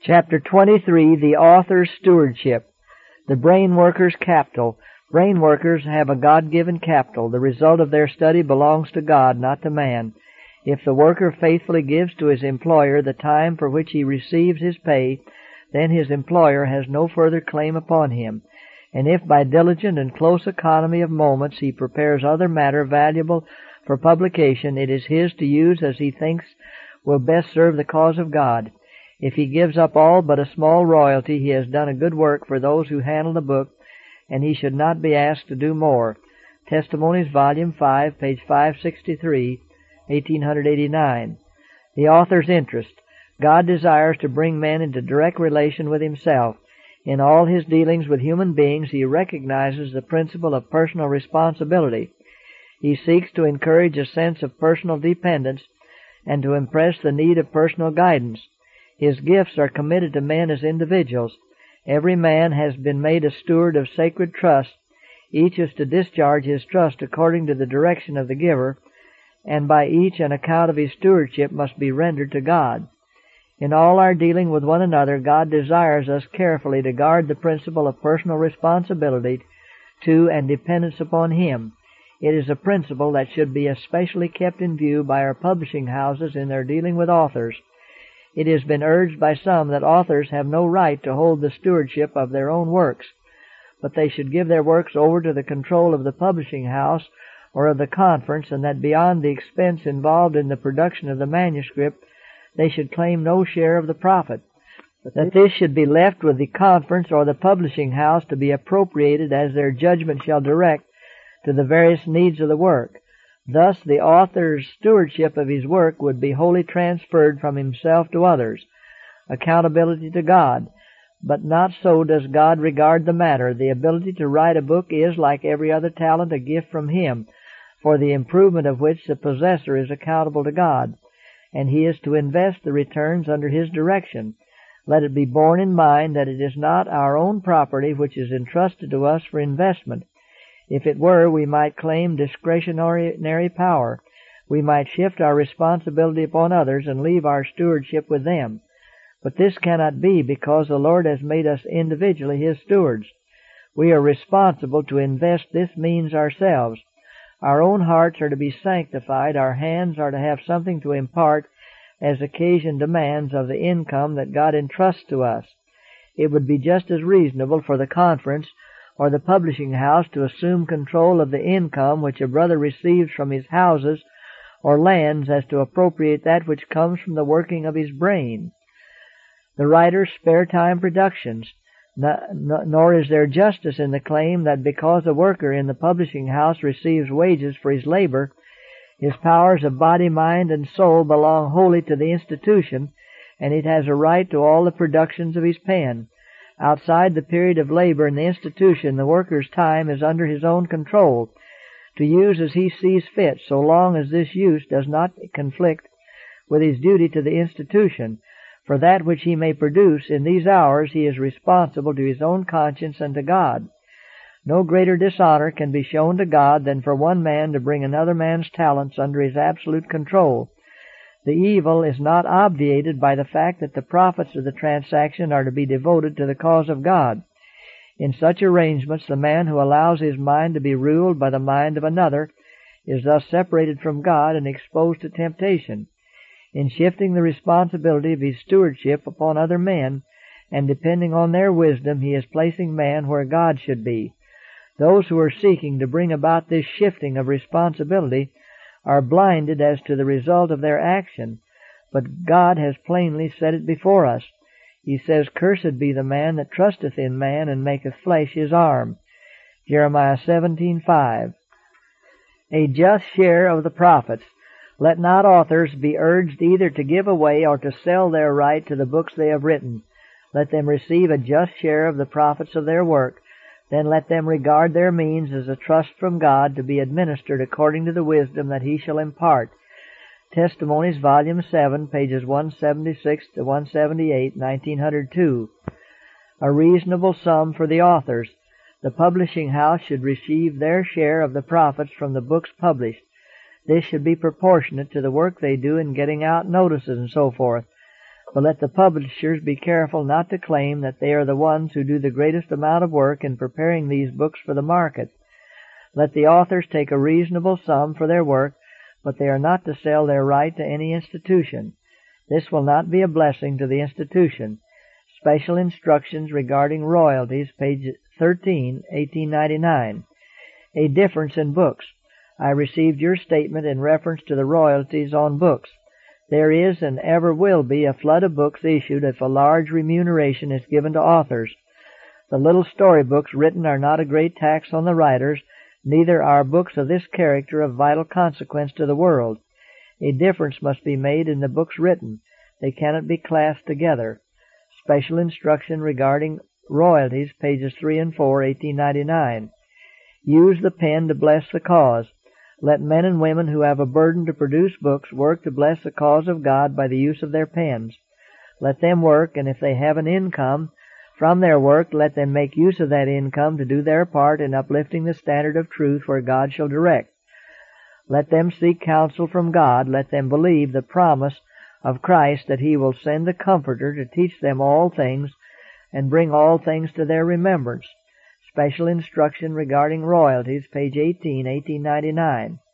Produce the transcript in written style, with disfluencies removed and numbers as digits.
Chapter 23, The Author's Stewardship. The Brain Worker's Capital. Brain workers have a God-given capital. The result of their study belongs to God, not to man. If the worker faithfully gives to his employer the time for which he receives his pay, then his employer has no further claim upon him. And if by diligent and close economy of moments he prepares other matter valuable for publication, it is his to use as he thinks will best serve the cause of God. If he gives up all but a small royalty, he has done a good work for those who handle the book, and he should not be asked to do more. Testimonies, Volume 5, page 563, 1889. The author's interest. God desires to bring men into direct relation with himself. In all his dealings with human beings, he recognizes the principle of personal responsibility. He seeks to encourage a sense of personal dependence and to impress the need of personal guidance. His gifts are committed to men as individuals. Every man has been made a steward of sacred trust. Each is to discharge his trust according to the direction of the giver, and by each an account of his stewardship must be rendered to God. In all our dealing with one another, God desires us carefully to guard the principle of personal responsibility to and dependence upon Him. It is a principle that should be especially kept in view by our publishing houses in their dealing with authors. It has been urged by some that authors have no right to hold the stewardship of their own works, but they should give their works over to the control of the publishing house or of the conference, and that beyond the expense involved in the production of the manuscript, they should claim no share of the profit, but that this should be left with the conference or the publishing house to be appropriated as their judgment shall direct to the various needs of the work. Thus, the author's stewardship of his work would be wholly transferred from himself to others, accountability to God. But not so does God regard the matter. The ability to write a book is, like every other talent, a gift from Him, for the improvement of which the possessor is accountable to God, and he is to invest the returns under His direction. Let it be borne in mind that it is not our own property which is entrusted to us for investment. If it were, we might claim discretionary power. We might shift our responsibility upon others and leave our stewardship with them. But this cannot be, because the Lord has made us individually His stewards. We are responsible to invest this means ourselves. Our own hearts are to be sanctified. Our hands are to have something to impart as occasion demands of the income that God entrusts to us. It would be just as reasonable for the conference or the publishing house to assume control of the income which a brother receives from his houses or lands as to appropriate that which comes from the working of his brain. The writer's spare time productions. Nor is there justice in the claim that because a worker in the publishing house receives wages for his labor, his powers of body, mind, and soul belong wholly to the institution, and it has a right to all the productions of his pen. Outside the period of labor in the institution, the worker's time is under his own control, to use as he sees fit, so long as this use does not conflict with his duty to the institution. For that which he may produce in these hours he is responsible to his own conscience and to God. No greater dishonor can be shown to God than for one man to bring another man's talents under his absolute control. The evil is not obviated by the fact that the profits of the transaction are to be devoted to the cause of God. In such arrangements, the man who allows his mind to be ruled by the mind of another is thus separated from God and exposed to temptation. In shifting the responsibility of his stewardship upon other men and depending on their wisdom, he is placing man where God should be. Those who are seeking to bring about this shifting of responsibility are blinded as to the result of their action, but God has plainly set it before us. He says, "Cursed be the man that trusteth in man and maketh flesh his arm." Jeremiah 17:5. A just share of the profits. Let not authors be urged either to give away or to sell their right to the books they have written. Let them receive a just share of the profits of their work. Then let them regard their means as a trust from God to be administered according to the wisdom that He shall impart. Testimonies, Volume 7, pages 176 to 178, 1902. A reasonable sum for the authors. The publishing house should receive their share of the profits from the books published. This should be proportionate to the work they do in getting out notices and so forth. But let the publishers be careful not to claim that they are the ones who do the greatest amount of work in preparing these books for the market. Let the authors take a reasonable sum for their work, but they are not to sell their right to any institution. This will not be a blessing to the institution. Special instructions regarding royalties, page 13, 1899. A difference in books. I received your statement in reference to the royalties on books. There is and ever will be a flood of books issued if a large remuneration is given to authors. The little storybooks written are not a great tax on the writers, neither are books of this character of vital consequence to the world. A difference must be made in the books written. They cannot be classed together. Special instruction regarding royalties, pages 3 and 4, 1899. Use the pen to bless the cause. Let men and women who have a burden to produce books work to bless the cause of God by the use of their pens. Let them work, and if they have an income from their work, let them make use of that income to do their part in uplifting the standard of truth where God shall direct. Let them seek counsel from God. Let them believe the promise of Christ that He will send the Comforter to teach them all things and bring all things to their remembrance. Special instruction regarding royalties, page 18, 1899.